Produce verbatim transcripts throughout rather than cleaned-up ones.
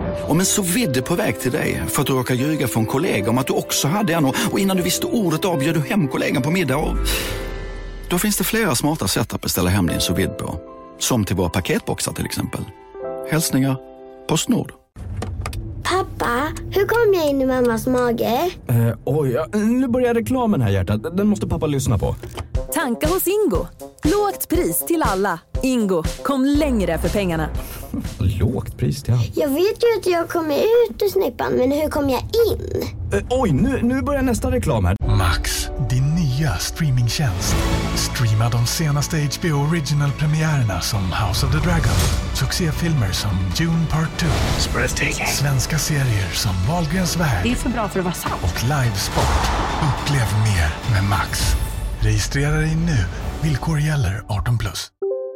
Om en sous vide på väg till dig för att du råkar ljuga för en kollega om att du också hade en, och innan du visste ordet av bjöd du hem kollegan på middag. Och då finns det flera smarta sätt att beställa hem din sous vide på. Som till våra paketboxar till exempel. Hälsningar PostNord. Pappa, hur kom jag in i mammas mage? Eh, oj, ja, nu börjar reklamen här, hjärtat. Den måste pappa lyssna på. Tanka hos Ingo. Lågt pris till alla. Ingo, kom längre för pengarna. Lågt pris till alla. Jag vet ju att jag kommer ut ur snippan, men hur kom jag in? Eh, oj, nu, nu börjar nästa reklam här. Max, din nya streamingtjänst. Streama de senaste H B O Original-premiärerna som House of the Dragon, succéfilmer som Dune Part två, svenska serier som Wahlgrens värld. Det är för bra för att vara sant. Och livesport. Upplev mer med Max. Registrera dig nu. Villkor gäller arton plus.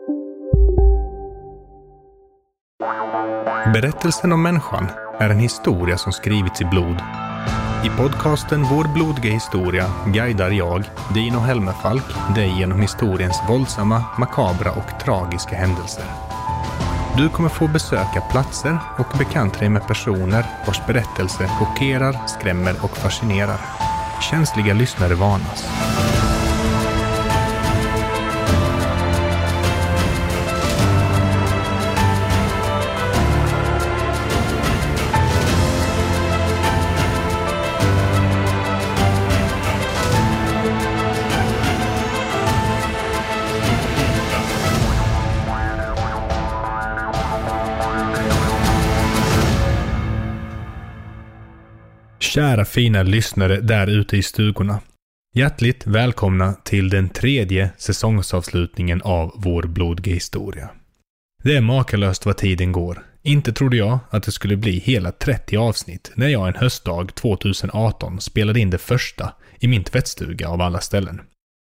Berättelsen om människan är en historia som skrivits i blod. I podcasten Vår blodiga historia guidar jag, Dino Helmerfalk, dig genom historiens våldsamma, makabra och tragiska händelser. Du kommer få besöka platser och bekanta dig med personer vars berättelser chockerar, skrämmer och fascinerar. Känsliga lyssnare varnas. Kära fina lyssnare där ute i stugorna. Hjärtligt välkomna till den tredje säsongsavslutningen av Vår blodiga historia. Det är makalöst vad tiden går. Inte trodde jag att det skulle bli hela trettio avsnitt när jag en höstdag tjugoarton spelade in det första i min tvättstuga av alla ställen.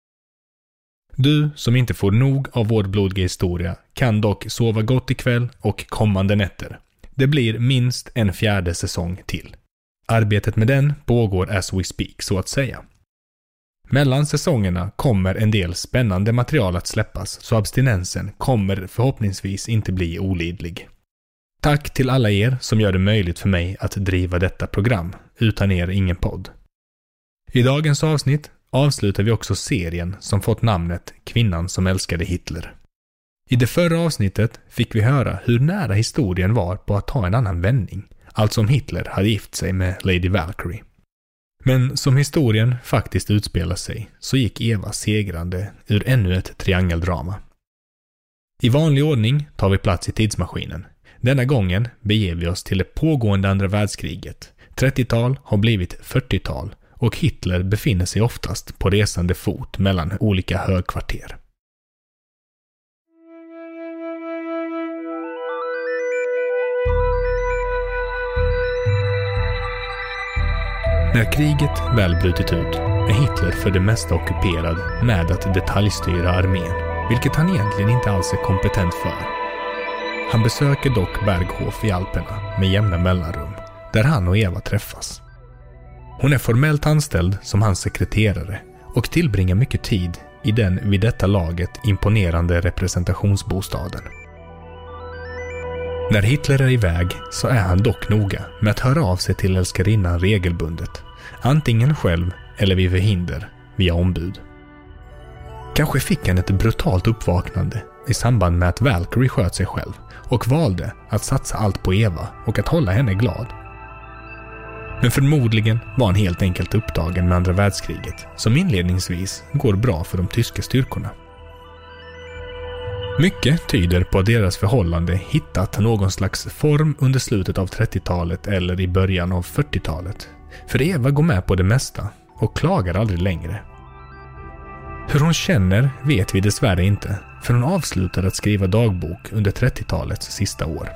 Du som inte får nog av Vår blodiga historia kan dock sova gott ikväll och kommande nätter. Det blir minst en fjärde säsong till. Arbetet med den pågår as we speak, så att säga. Mellan säsongerna kommer en del spännande material att släppas, så abstinensen kommer förhoppningsvis inte bli olidlig. Tack till alla er som gör det möjligt för mig att driva detta program. Utan er ingen podd. I dagens avsnitt avslutar vi också serien som fått namnet Kvinnan som älskade Hitler. I det förra avsnittet fick vi höra hur nära historien var på att ta en annan vändning. Alltså om Hitler hade gift sig med Lady Valkyrie. Men som historien faktiskt utspelar sig så gick Eva segrande ur ännu ett triangeldrama. I vanlig ordning tar vi plats i tidsmaskinen. Denna gången beger vi oss till det pågående andra världskriget. trettiotal har blivit fyrtiotal och Hitler befinner sig oftast på resande fot mellan olika högkvarter. När kriget väl brutit ut är Hitler för det mesta ockuperad med att detaljstyra armén, vilket han egentligen inte alls är kompetent för. Han besöker dock Berghof i Alperna med jämna mellanrum, där han och Eva träffas. Hon är formellt anställd som hans sekreterare och tillbringar mycket tid i den vid detta laget imponerande representationsbostaden. När Hitler är iväg så är han dock noga med att höra av sig till älskarinnan regelbundet, antingen själv eller vid förhinder via ombud. Kanske fick han ett brutalt uppvaknande i samband med att Valkyrie sköt sig själv och valde att satsa allt på Eva och att hålla henne glad. Men förmodligen var han helt enkelt upptagen med andra världskriget, som inledningsvis går bra för de tyska styrkorna. Mycket tyder på att deras förhållande hittat någon slags form under slutet av trettiotalet eller i början av fyrtiotalet. För Eva går med på det mesta och klagar aldrig längre. Hur hon känner vet vi dessvärre inte, för hon avslutade att skriva dagbok under trettiotalets sista år.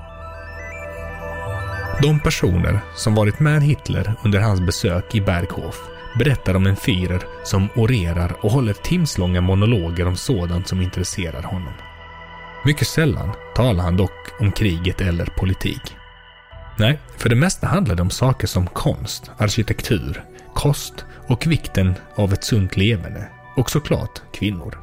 De personer som varit med Hitler under hans besök i Berghof berättar om en Führer som orerar och håller timslånga monologer om sådant som intresserar honom. Mycket sällan talar han dock om kriget eller politik. Nej, för det mesta handlar det om saker som konst, arkitektur, kost och vikten av ett sunt levande, och såklart kvinnor.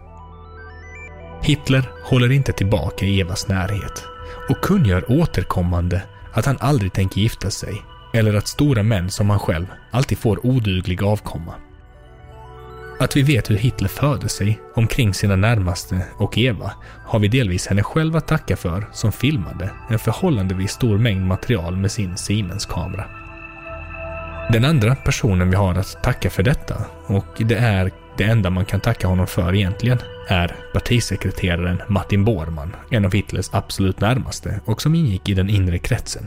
Hitler håller inte tillbaka Evas närhet och kungör återkommande att han aldrig tänker gifta sig eller att stora män som han själv alltid får oduglig avkomma. Att vi vet hur Hitler förde sig omkring sina närmaste och Eva har vi delvis henne själv att tacka för, som filmade en förhållandevis stor mängd material med sin Siemens-kamera. Den andra personen vi har att tacka för detta, och det är det enda man kan tacka honom för egentligen, är partisekreteraren Martin Bormann, en av Hitlers absolut närmaste och som ingick i den inre kretsen.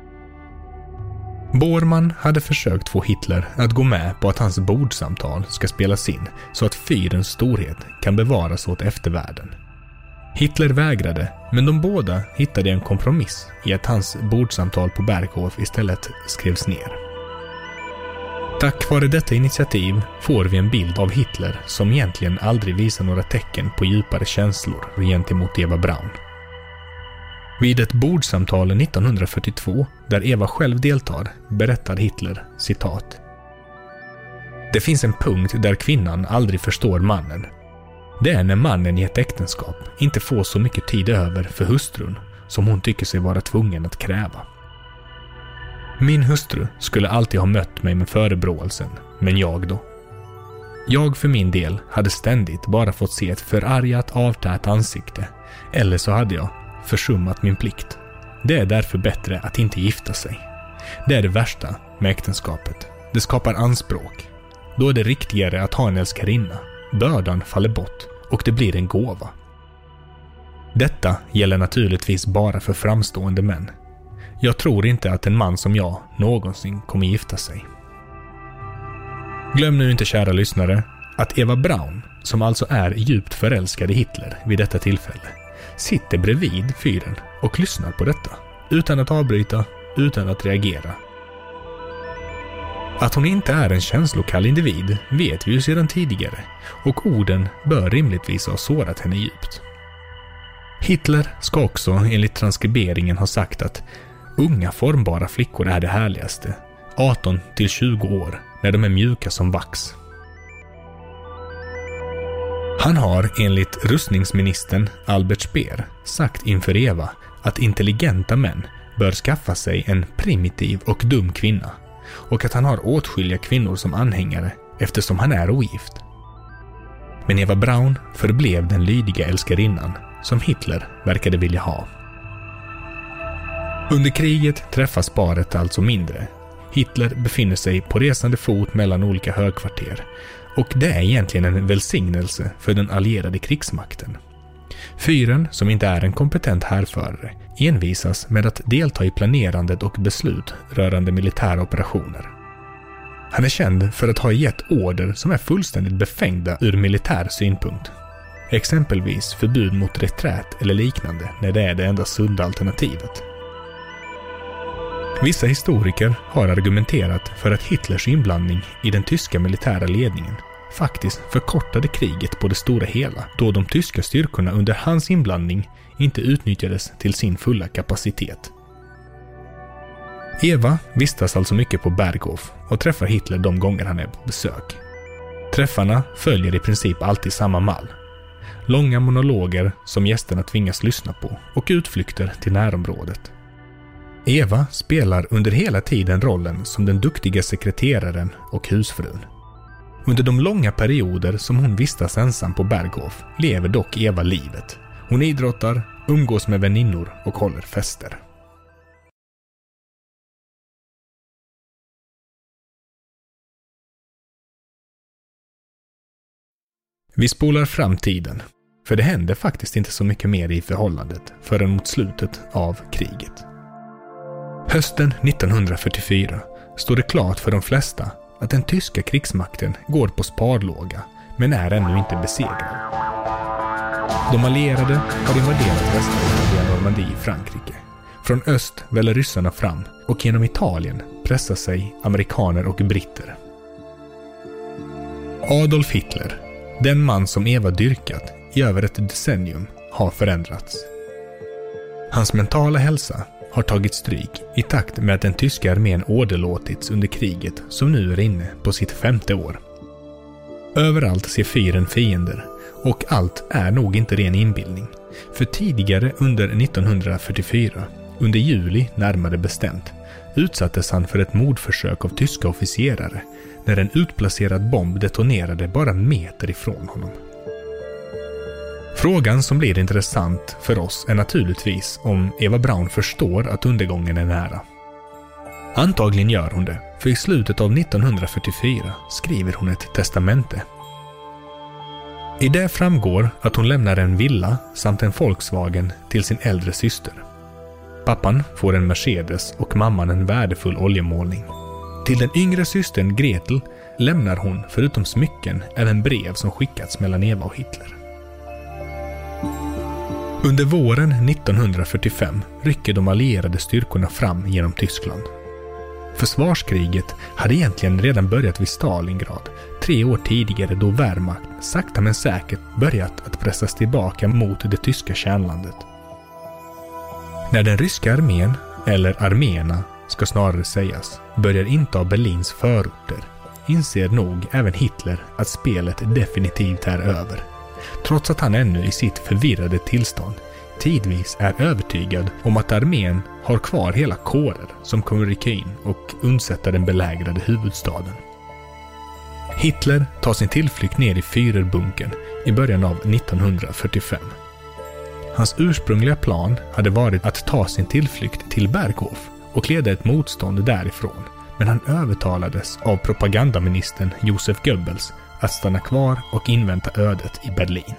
Bormann hade försökt få Hitler att gå med på att hans bordsamtal ska spelas in så att fyrens storhet kan bevaras åt eftervärlden. Hitler vägrade, men de båda hittade en kompromiss i att hans bordsamtal på Berghof istället skrevs ner. Tack vare detta initiativ får vi en bild av Hitler som egentligen aldrig visar några tecken på djupare känslor gentemot Eva Braun. Vid ett bordsamtal nittonhundrafyrtiotvå, där Eva själv deltar, berättar Hitler, citat: "Det finns en punkt där kvinnan aldrig förstår mannen. Det är när mannen i ett äktenskap inte får så mycket tid över för hustrun som hon tycker sig vara tvungen att kräva. Min hustru skulle alltid ha mött mig med förebråelsen, men jag då? Jag för min del hade ständigt bara fått se ett förargat, avtärt ansikte, eller så hade jag försummat min plikt. Det är därför bättre att inte gifta sig. Det är det värsta med äktenskapet. Det skapar anspråk. Då är det riktigare att ha en älskarinna. Bördan faller bort och det blir en gåva. Detta gäller naturligtvis bara för framstående män. Jag tror inte att en man som jag någonsin kommer gifta sig." Glöm nu inte, kära lyssnare, att Eva Braun, som alltså är djupt förälskad i Hitler vid detta tillfälle, sitter bredvid fyren och lyssnar på detta, utan att avbryta, utan att reagera. Att hon inte är en känslokall individ vet vi ju sedan tidigare, och orden bör rimligtvis ha sårat henne djupt. Hitler ska också enligt transkriberingen ha sagt att unga formbara flickor är det härligaste, arton till tjugo år, när de är mjuka som vax. Han har enligt rustningsministern Albert Speer sagt inför Eva att intelligenta män bör skaffa sig en primitiv och dum kvinna, och att han har åtskilliga kvinnor som anhängare eftersom han är ogift. Men Eva Braun förblev den lydiga älskarinnan som Hitler verkade vilja ha. Under kriget träffas paret alltså mindre. Hitler befinner sig på resande fot mellan olika högkvarter, och det är egentligen en välsignelse för den allierade krigsmakten. Fyren, som inte är en kompetent härförare, envisas med att delta i planerandet och beslut rörande militära operationer. Han är känd för att ha gett order som är fullständigt befängda ur militär synpunkt. Exempelvis förbud mot reträt eller liknande när det är det enda sunda alternativet. Vissa historiker har argumenterat för att Hitlers inblandning i den tyska militära ledningen faktiskt förkortade kriget på det stora hela, då de tyska styrkorna under hans inblandning inte utnyttjades till sin fulla kapacitet. Eva vistas alltså mycket på Berghof och träffar Hitler de gånger han är på besök. Träffarna följer i princip alltid samma mall. Långa monologer som gästerna tvingas lyssna på och utflykter till närområdet. Eva spelar under hela tiden rollen som den duktiga sekreteraren och husfrun. Under de långa perioder som hon vistas ensam på Berghof lever dock Eva livet. Hon idrottar, umgås med väninnor och håller fester. Vi spolar fram tiden, för det hände faktiskt inte så mycket mer i förhållandet förrän mot slutet av kriget. Hösten nittonhundrafyrtiofyra står det klart för de flesta att den tyska krigsmakten går på sparlåga, men är ännu inte besegrad. De allierade har invaderat västern via Normandie i Frankrike. Från öst väller ryssarna fram och genom Italien pressar sig amerikaner och britter. Adolf Hitler, den man som Eva dyrkat i över ett decennium, har förändrats. Hans mentala hälsa har tagit stryk i takt med att den tyska armén åderlåtits under kriget som nu är inne på sitt femte år. Överallt ser fyren fiender, och allt är nog inte ren inbildning. För tidigare under nittonhundrafyrtiofyra under juli närmare bestämt, utsattes han för ett mordförsök av tyska officerare när en utplacerad bomb detonerade bara meter ifrån honom. Frågan som blir intressant för oss är naturligtvis om Eva Braun förstår att undergången är nära. Antagligen gör hon det, för i slutet av nittonhundrafyrtiofyra skriver hon ett testamente. I det framgår att hon lämnar en villa samt en Volkswagen till sin äldre syster. Pappan får en Mercedes och mamman en värdefull oljemålning. Till den yngre systern Gretel lämnar hon förutom smycken även brev som skickats mellan Eva och Hitler. Under våren nittonhundrafyrtiofem rycker de allierade styrkorna fram genom Tyskland. Försvarskriget hade egentligen redan börjat vid Stalingrad, tre år tidigare då Wehrmacht sakta men säkert börjat att pressas tillbaka mot det tyska kärnlandet. När den ryska armén, eller arméerna ska snarare sägas, börjar inta Berlins förorter, inser nog även Hitler att spelet definitivt är över. Trots att han ännu i sitt förvirrade tillstånd tidvis är övertygad om att armén har kvar hela kårer som kommer rycka in och undsätta den belägrade huvudstaden. Hitler tar sin tillflykt ner i Führerbunkern i början av nittonhundrafyrtiofem. Hans ursprungliga plan hade varit att ta sin tillflykt till Berghof och leda ett motstånd därifrån, men han övertalades av propagandaministern Josef Goebbels att stanna kvar och invänta ödet i Berlin.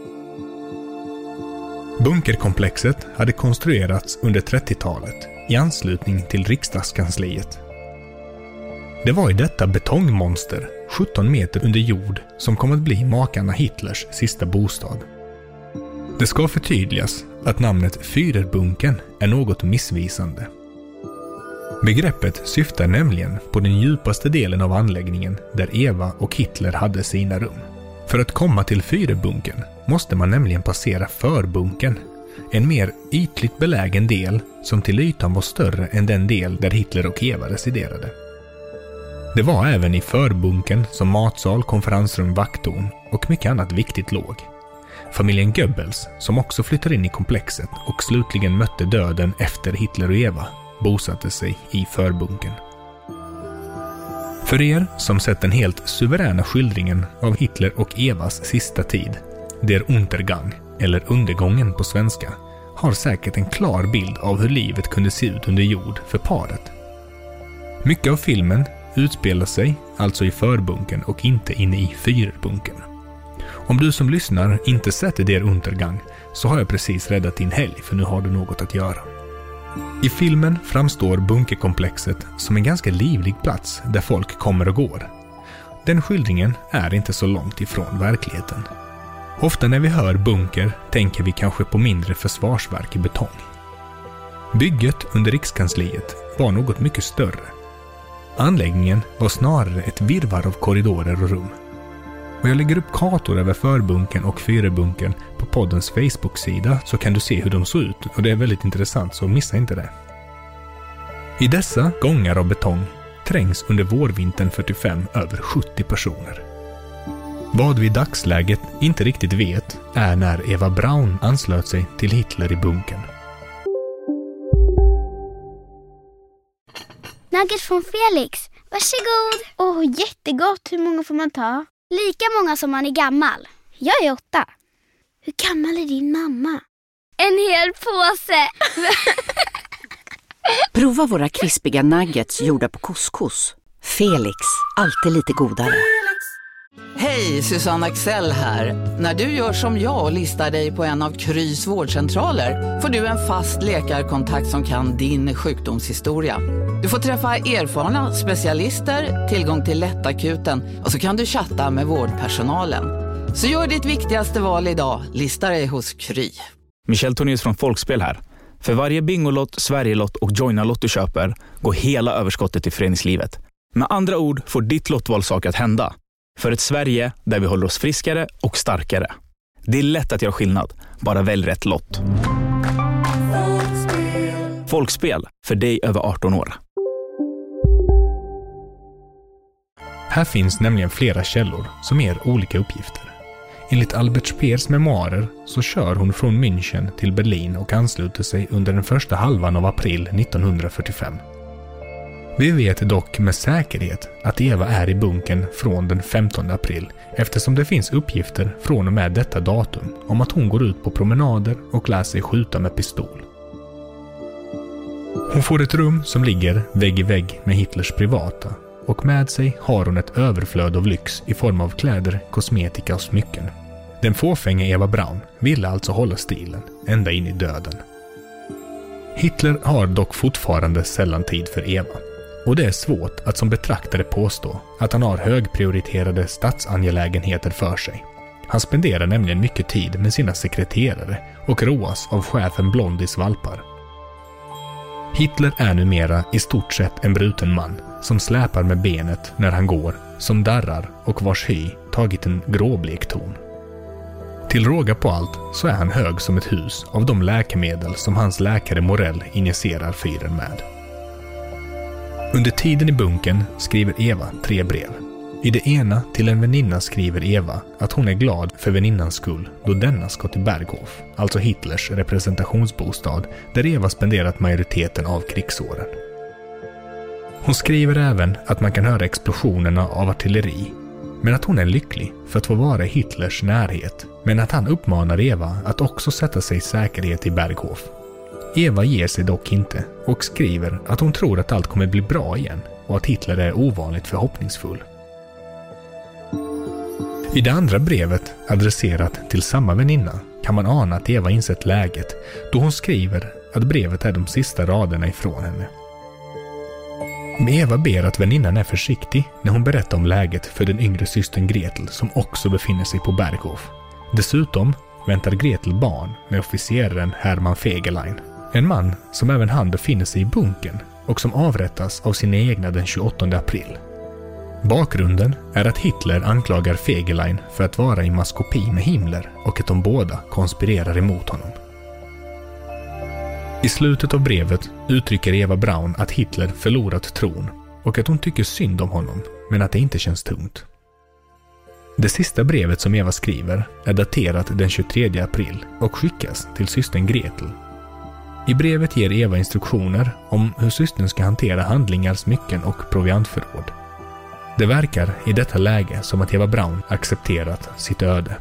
Bunkerkomplexet hade konstruerats under trettiotalet i anslutning till riksdagskansliet. Det var i detta betongmonster, sjutton meter under jord, som kom att bli makarna Hitlers sista bostad. Det ska förtydligas att namnet Führerbunkern är något missvisande. Begreppet syftar nämligen på den djupaste delen av anläggningen där Eva och Hitler hade sina rum. För att komma till Führerbunkern måste man nämligen passera förbunkern, en mer ytligt belägen del som till ytan var större än den del där Hitler och Eva residerade. Det var även i förbunkern som matsal, konferensrum, vakttorn och mycket annat viktigt låg. Familjen Goebbels, som också flyttade in i komplexet och slutligen mötte döden efter Hitler och Eva, bosatte sig i förbunkern. För er som sett den helt suveräna skildringen av Hitler och Evas sista tid, Der Untergang, eller undergången på svenska, har säkert en klar bild av hur livet kunde se ut under jord för paret. Mycket av filmen utspelar sig alltså i förbunkern och inte inne i Führerbunkern. Om du som lyssnar inte sett Der Untergang så har jag precis räddat din helg, för nu har du något att göra. I filmen framstår bunkerkomplexet som en ganska livlig plats där folk kommer och går. Den skildringen är inte så långt ifrån verkligheten. Ofta när vi hör bunker tänker vi kanske på mindre försvarsverk i betong. Bygget under Rikskansliet var något mycket större. Anläggningen var snarare ett virrvarr av korridorer och rum. Och jag lägger upp kartor över förbunkern och Führerbunkern på poddens Facebook-sida så kan du se hur de såg ut, och det är väldigt intressant, så missa inte det. I dessa gångar av betong trängs under vårvintern fyrtiofem över sjuttio personer. Vad vi i dagsläget inte riktigt vet är när Eva Braun anslöt sig till Hitler i bunkern. Nuggets från Felix. Varsågod. Åh, oh, jättegott. Hur många får man ta? Lika många som man är gammal. Jag är åtta. Hur gammal är din mamma? En hel påse. Prova våra krispiga nuggets gjorda på couscous. Felix, alltid lite godare. Hej, Susanne Axel här. När du gör som jag och listar dig på en av Krys vårdcentraler får du en fast läkarkontakt som kan din sjukdomshistoria. Du får träffa erfarna specialister, tillgång till lättakuten och så kan du chatta med vårdpersonalen. Så gör ditt viktigaste val idag, lista dig hos Kry. Michel Tornés från Folkspel här. För varje Bingolott, Sverigelott och Joina-lott du köper går hela överskottet till föreningslivet. Med andra ord får ditt lottval saker att hända. För ett Sverige där vi håller oss friskare och starkare. Det är lätt att göra skillnad. Bara välj rätt lott. Folkspel. Folkspel. För dig över arton år. Här finns nämligen flera källor som ger olika uppgifter. Enligt Albert Speers memoarer så kör hon från München till Berlin och ansluter sig under den första halvan av april nittonhundrafyrtiofem. Vi vet dock med säkerhet att Eva är i bunkern från den femtonde april eftersom det finns uppgifter från och med detta datum om att hon går ut på promenader och lär sig skjuta med pistol. Hon får ett rum som ligger vägg i vägg med Hitlers privata och med sig har hon ett överflöd av lyx i form av kläder, kosmetika och smycken. Den fåfänga Eva Braun ville alltså hålla stilen ända in i döden. Hitler har dock fortfarande sällan tid för Eva. Och det är svårt att som betraktare påstå att han har högprioriterade statsangelägenheter för sig. Han spenderar nämligen mycket tid med sina sekreterare och roas av chefen Blondis valpar. Hitler är numera i stort sett en bruten man som släpar med benet när han går, som darrar och vars hy tagit en gråblek ton. Till råga på allt så är han hög som ett hus av de läkemedel som hans läkare Morell injicerar fyren med. Under tiden i bunkern skriver Eva tre brev. I det ena till en väninna skriver Eva att hon är glad för väninnans skull då denna ska till Berghof, alltså Hitlers representationsbostad där Eva spenderat majoriteten av krigsåren. Hon skriver även att man kan höra explosionerna av artilleri, men att hon är lycklig för att få vara i Hitlers närhet, men att han uppmanar Eva att också sätta sig i säkerhet i Berghof. Eva ger sig dock inte och skriver att hon tror att allt kommer bli bra igen och att Hitler är ovanligt förhoppningsfull. I det andra brevet, adresserat till samma väninna, kan man ana att Eva insett läget då hon skriver att brevet är de sista raderna ifrån henne. Men Eva ber att väninnan är försiktig när hon berättar om läget för den yngre systern Gretel som också befinner sig på Berghof. Dessutom väntar Gretel barn med officeraren Hermann Fegelein. En man som även han befinner sig i bunkern och som avrättas av sina egna den tjugoåttonde april. Bakgrunden är att Hitler anklagar Fegelein för att vara i maskopi med Himmler och att de båda konspirerar emot honom. I slutet av brevet uttrycker Eva Braun att Hitler förlorat tron och att hon tycker synd om honom, men att det inte känns tungt. Det sista brevet som Eva skriver är daterat den tjugotredje april och skickas till systern Gretel. I brevet ger Eva instruktioner om hur systern ska hantera handlingar, smycken och proviantförråd. Det verkar i detta läge som att Eva Braun accepterat sitt öde.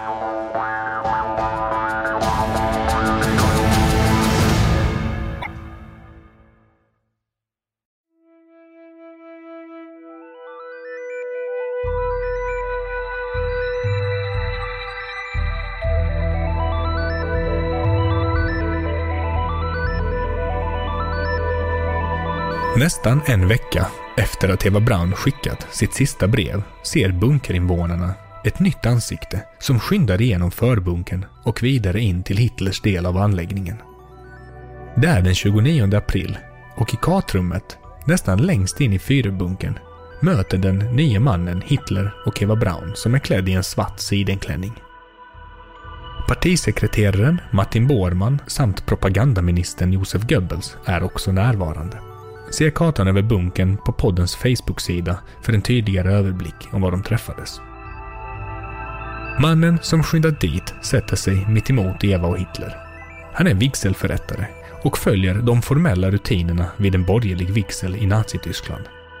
Nästan en vecka efter att Eva Braun skickat sitt sista brev ser bunkerinvånarna ett nytt ansikte som skyndar igenom förbunkern och vidare in till Hitlers del av anläggningen. Det är den tjugonionde april och i kartrummet, nästan längst in i fyrbunkern, möter den nya mannen Hitler och Eva Braun som är klädd i en svart sidenklänning. Partisekreteraren Martin Bormann samt propagandaministern Josef Goebbels är också närvarande. Se kartan över bunkern på poddens Facebook-sida för en tydligare överblick om var de träffades. Mannen som skyndat dit sätter sig mitt emot Eva och Hitler. Han är vigselförrättare och följer de formella rutinerna vid en borgerlig vigsel i Nazityskland.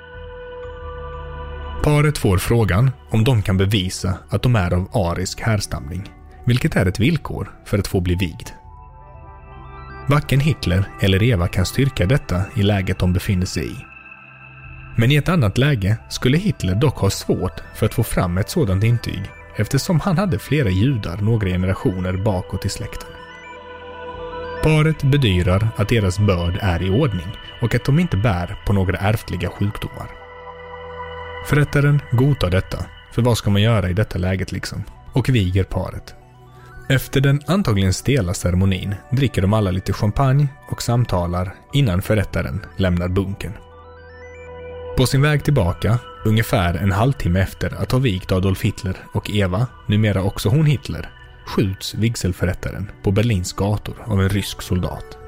Paret får frågan om de kan bevisa att de är av arisk härstamning, vilket är ett villkor för att få bli vigd. Varken Hitler eller Eva kan styrka detta i läget de befinner sig i. Men i ett annat läge skulle Hitler dock ha svårt för att få fram ett sådant intyg eftersom han hade flera judar några generationer bakåt i släkten. Paret bedyrar att deras börd är i ordning och att de inte bär på några ärftliga sjukdomar. Förrättaren godtar detta, för vad ska man göra i detta läget liksom, och viger paret. Efter den antagligen stela ceremonin dricker de alla lite champagne och samtalar innan förrättaren lämnar bunkern. På sin väg tillbaka, ungefär en halvtimme efter att ha vigt Adolf Hitler och Eva, numera också hon Hitler, skjuts vigselförrättaren på Berlins gator av en rysk soldat.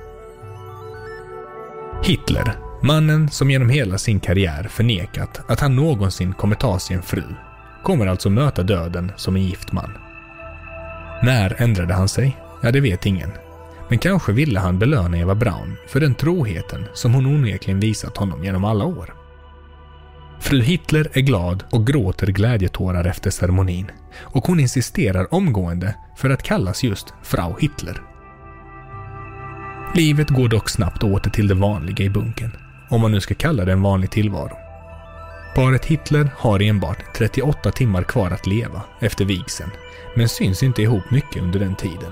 Hitler, mannen som genom hela sin karriär förnekat att han någonsin kommer ta sig en fru, kommer alltså möta döden som en gift man. När ändrade han sig? Ja, det vet ingen. Men kanske ville han belöna Eva Braun för den troheten som hon onekligen visat honom genom alla år. Fru Hitler är glad och gråter glädjetårar efter ceremonin, och hon insisterar omgående för att kallas just Frau Hitler. Livet går dock snabbt åter till det vanliga i bunkern, om man nu ska kalla det en vanlig tillvaro. Paret Hitler har enbart trettioåtta timmar kvar att leva efter vigseln, men syns inte ihop mycket under den tiden.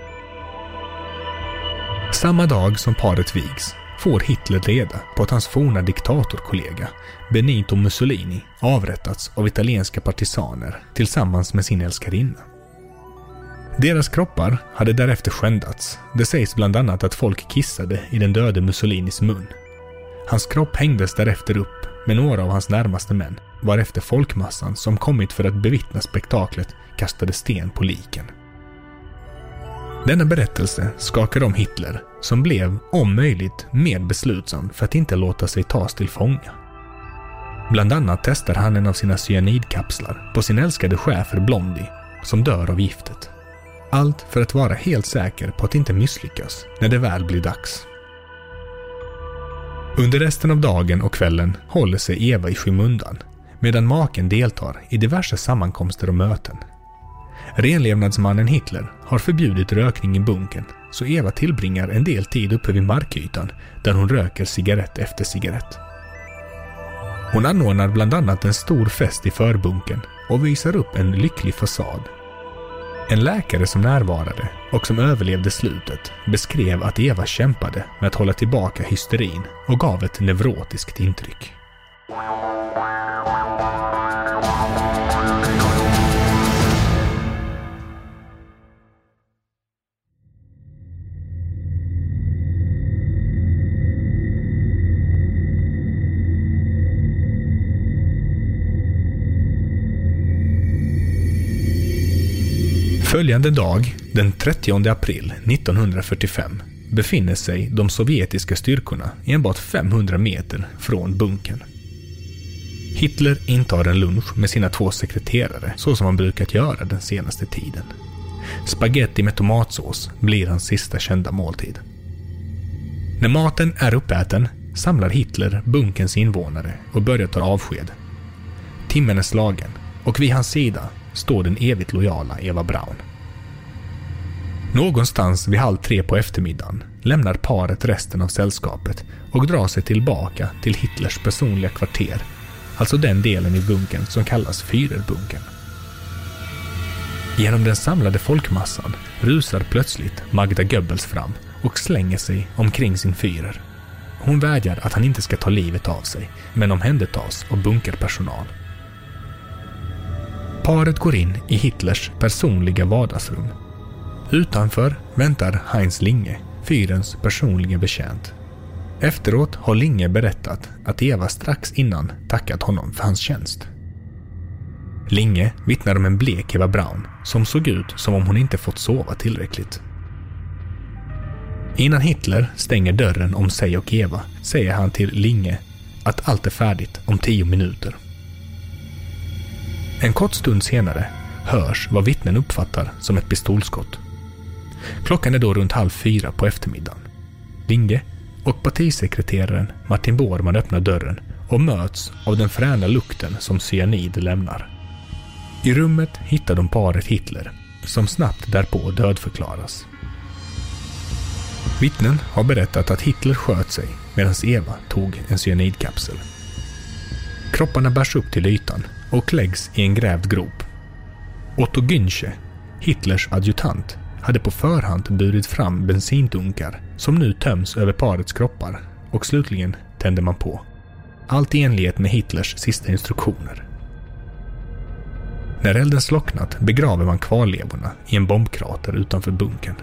Samma dag som paret vigs får Hitler reda på att hans forna diktatorkollega Benito Mussolini avrättats av italienska partisaner tillsammans med sin älskarinna. Deras kroppar hade därefter skändats. Det sägs bland annat att folk kissade i den döde Mussolinis mun. Hans kropp hängdes därefter upp med några av hans närmaste män, varefter folkmassan som kommit för att bevittna spektaklet kastade sten på liken. Denna berättelse skakade om Hitler, som blev, om möjligt, mer beslutsam för att inte låta sig tas till fånga. Bland annat testar han en av sina cyanidkapslar på sin älskade chefer Blondie, som dör av giftet. Allt för att vara helt säker på att inte misslyckas när det väl blir dags. Under resten av dagen och kvällen håller sig Eva i skymundan, medan maken deltar i diverse sammankomster och möten. Renlevnadsmannen Hitler har förbjudit rökning i bunkern, så Eva tillbringar en del tid uppe vid markytan där hon röker cigarett efter cigarett. Hon anordnar bland annat en stor fest i förbunkern och visar upp en lycklig fasad. En läkare som närvarade och som överlevde slutet beskrev att Eva kämpade med att hålla tillbaka hysterin och gav ett neurotiskt intryck. Följande dag, den trettionde april nittonhundrafyrtiofem, befinner sig de sovjetiska styrkorna enbart femhundra meter från bunkern. Hitler intar en lunch med sina två sekreterare så som han brukat göra den senaste tiden. Spaghetti med tomatsås blir hans sista kända måltid. När maten är uppäten samlar Hitler bunkerns invånare och börjar ta avsked. Timmen är slagen och vid hans sida står den evigt lojala Eva Braun. Någonstans vid halv tre på eftermiddagen lämnar paret resten av sällskapet och drar sig tillbaka till Hitlers personliga kvarter, alltså den delen i bunkern som kallas Führerbunkern. Genom den samlade folkmassan rusar plötsligt Magda Goebbels fram och slänger sig omkring sin Führer. Hon vädjar att han inte ska ta livet av sig, men omhändertas av bunkerpersonal. Paret går in i Hitlers personliga vardagsrum. Utanför väntar Heinz Linge, Führerns personliga betjänt. Efteråt har Linge berättat att Eva strax innan tackat honom för hans tjänst. Linge vittnar om en blek Eva Braun som såg ut som om hon inte fått sova tillräckligt. Innan Hitler stänger dörren om sig och Eva säger han till Linge att allt är färdigt om tio minuter. En kort stund senare hörs vad vittnen uppfattar som ett pistolskott. Klockan är då runt halv fyra på eftermiddagen. Linge och partisekreteraren Martin Bormann öppnar dörren och möts av den fräna lukten som cyanid lämnar. I rummet hittar de paret Hitler, som snabbt därpå dödförklaras. Vittnen har berättat att Hitler sköt sig medan Eva tog en cyanidkapsel. Kropparna bärs upp till ytan och läggs i en grävd grop. Otto Günsche, Hitlers adjutant, hade på förhand burit fram bensindunkar som nu töms över parets kroppar, och slutligen tände man på. Allt i enlighet med Hitlers sista instruktioner. När elden slocknat begraver man kvarlevorna i en bombkrater utanför bunkern.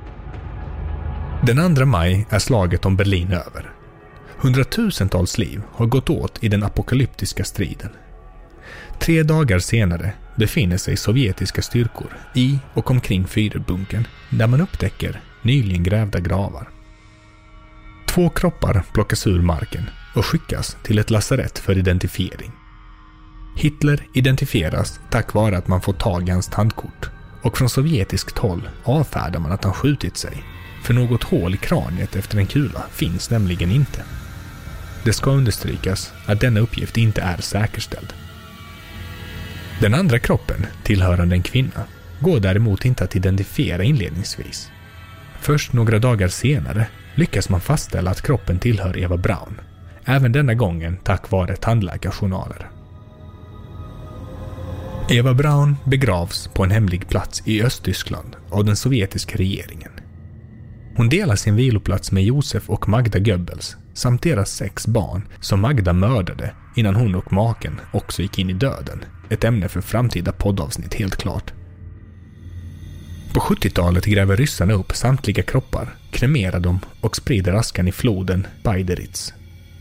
Den andra maj är slaget om Berlin över. Hundratusentals liv har gått åt i den apokalyptiska striden. Tre dagar senare befinner sig sovjetiska styrkor i och omkring Führerbunkern, där man upptäcker nyligen grävda gravar. Två kroppar plockas ur marken och skickas till ett lasarett för identifiering. Hitler identifieras tack vare att man får tag i hans tandkort, och från sovjetiskt håll avfärdar man att han skjutit sig, för något hål i kraniet efter en kula finns nämligen inte. Det ska understrykas att denna uppgift inte är säkerställd. Den andra kroppen, tillhörande en kvinna, går däremot inte att identifiera inledningsvis. Först några dagar senare lyckas man fastställa att kroppen tillhör Eva Braun, även denna gången tack vare tandläkarjournaler. Eva Braun begravs på en hemlig plats i Östtyskland av den sovjetiska regeringen. Hon delar sin viloplats med Josef och Magda Goebbels samt deras sex barn som Magda mördade innan hon och maken också gick in i döden. Ett ämne för framtida poddavsnitt helt klart. På sjuttiotalet gräver ryssarna upp samtliga kroppar, kremerar dem och sprider askan i floden Beideritz.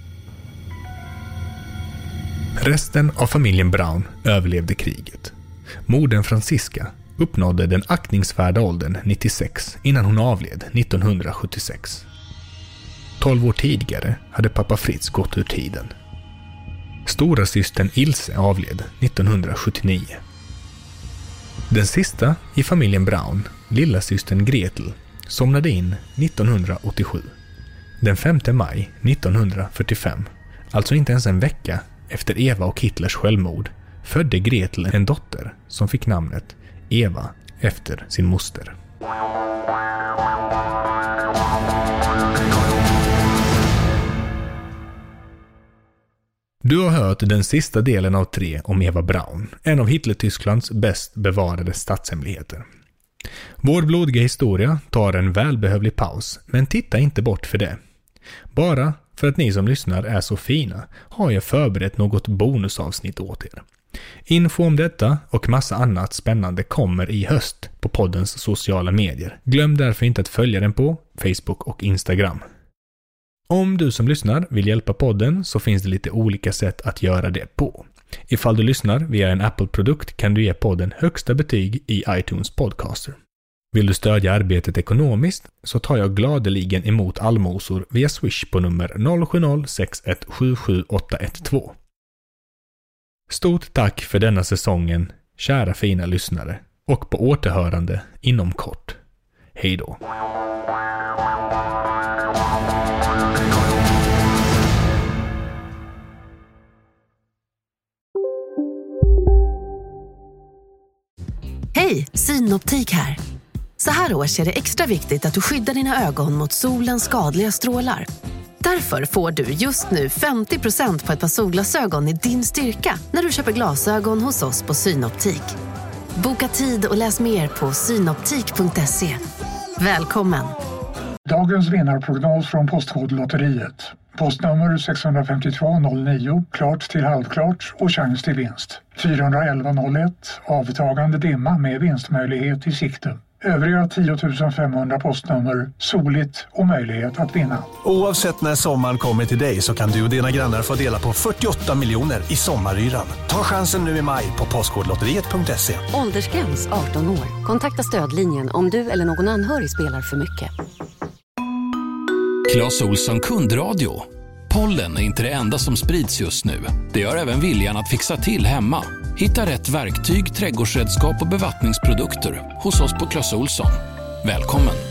Resten av familjen Braun överlevde kriget. Modern Franziska uppnådde den aktningsvärda åldern nittiosex innan hon avled nittonhundrasjuttiosex. Tolv år tidigare hade pappa Fritz gått ur tiden. Stora systern Ilse avled nittonhundrasjuttionio. Den sista i familjen Braun, lilla systern Gretel, somnade in nittonhundraåttiosju. Den femte maj nittonhundrafyrtiofem, alltså inte ens en vecka efter Eva och Hitlers självmord, födde Gretel en dotter som fick namnet Eva efter sin moster. Du har hört den sista delen av tre om Eva Braun, en av Hitler-Tysklands bäst bevarade statshemligheter. Vår blodiga historia tar en välbehövlig paus, men titta inte bort för det. Bara för att ni som lyssnar är så fina har jag förberett något bonusavsnitt åt er. Info om detta och massa annat spännande kommer i höst på poddens sociala medier. Glöm därför inte att följa den på Facebook och Instagram. Om du som lyssnar vill hjälpa podden så finns det lite olika sätt att göra det på. Ifall du lyssnar via en Apple-produkt kan du ge podden högsta betyg i iTunes Podcaster. Vill du stödja arbetet ekonomiskt så tar jag gladeligen emot allmosor via Swish på nummer noll sju noll sex ett sju sju åtta ett två. Stort tack för denna säsongen, kära fina lyssnare, och på återhörande inom kort. Hej då! Hej, Synoptik här. Så här års är det extra viktigt att du skyddar dina ögon mot solens skadliga strålar. Därför får du just nu femtio procent på ett par solglasögon i din styrka när du köper glasögon hos oss på Synoptik. Boka tid och läs mer på synoptik punkt se. Välkommen! Dagens vinnarprognos från Postkodlotteriet. Postnummer sex fem två noll nio, klart till halvklart och chans till vinst. fyra ett ett noll ett, avtagande dimma med vinstmöjlighet i sikte. Övriga tio tusen femhundra postnummer, soligt och möjlighet att vinna. Oavsett när sommaren kommer till dig så kan du och dina grannar få dela på fyrtioåtta miljoner i sommaryran. Ta chansen nu i maj på postkodlotteriet punkt se. Åldersgräns arton år. Kontakta stödlinjen om du eller någon anhörig spelar för mycket. Clas Ohlson kundradio. Pollen är inte det enda som sprids just nu. Det gör även viljan att fixa till hemma. Hitta rätt verktyg, trädgårdsredskap och bevattningsprodukter hos oss på Clas Ohlson. Välkommen!